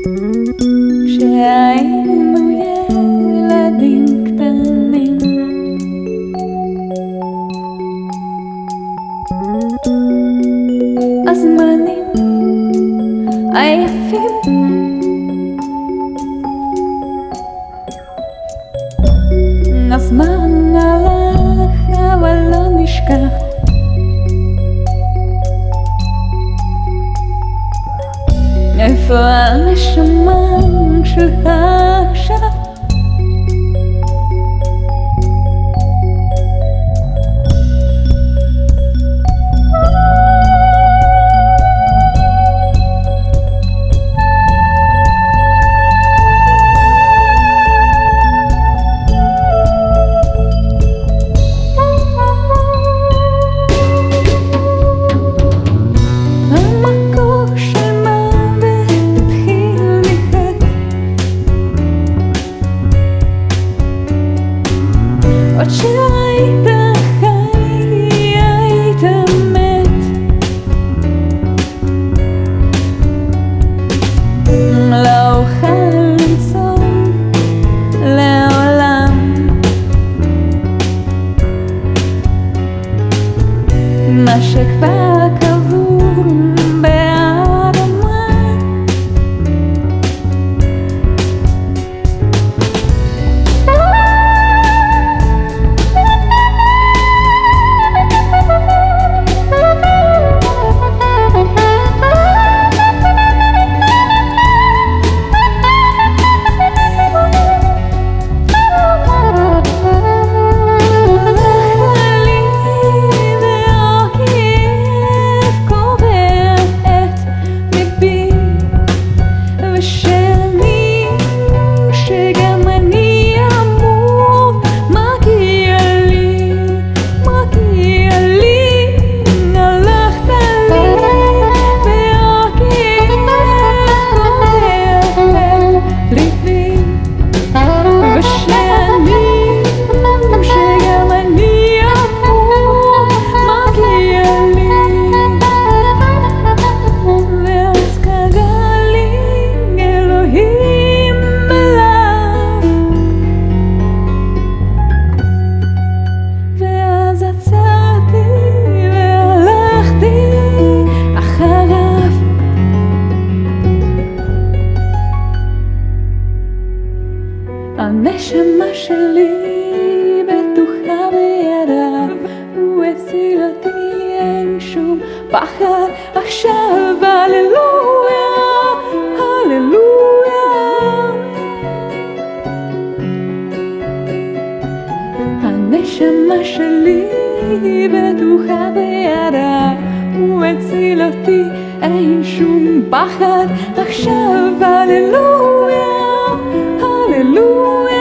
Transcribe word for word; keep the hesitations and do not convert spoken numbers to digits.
כשהיינו ילדים קטנים הזמנים עייפים הזמן הלך אבל לא נשכח איפה הנשמה שלך עכשיו עוד שהיית חי, היית מת לא אוכל למצוא לעולם מה שכבר קבור באדמה הנשמה שלי בטוחה בידיו הוא הציל אותי אין שום פחד עכשיו הללויה הללויה הנשמה שלי בטוחה בידיו הוא הציל אותי אין שום פחד עכשיו הללויה Hallelujah.